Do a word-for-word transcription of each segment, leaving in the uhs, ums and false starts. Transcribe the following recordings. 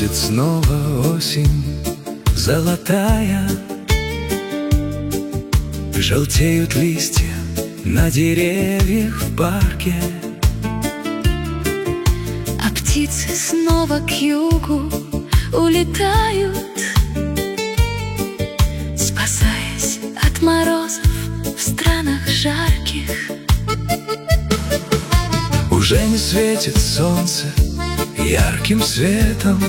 Приходит снова осень золотая, желтеют листья на деревьях в парке, а птицы снова к югу улетают, спасаясь от морозов в странах жарких. Уже не светит солнце ярким светом,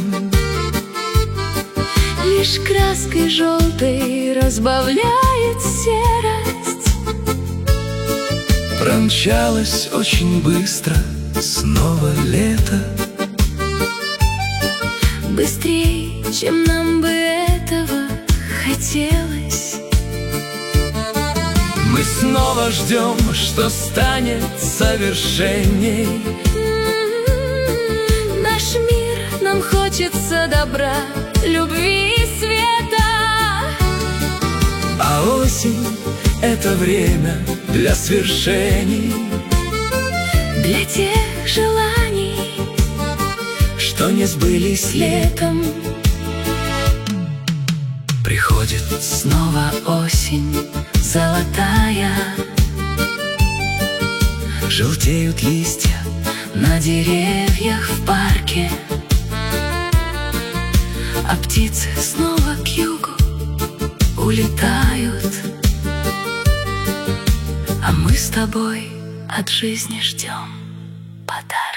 лишь краской желтой разбавляет серость. Промчалось очень быстро снова лето, быстрее, чем нам бы этого хотелось. Мы снова ждем, что станет совершенней. Наш мир, нам хочется добра, любви и света. А осень — это время для свершений, для тех желаний, что не сбылись летом. Приходит снова осень золотая, желтеют листья на деревьях в парке, а птицы снова к югу улетают, а мы с тобой от жизни ждем подарок.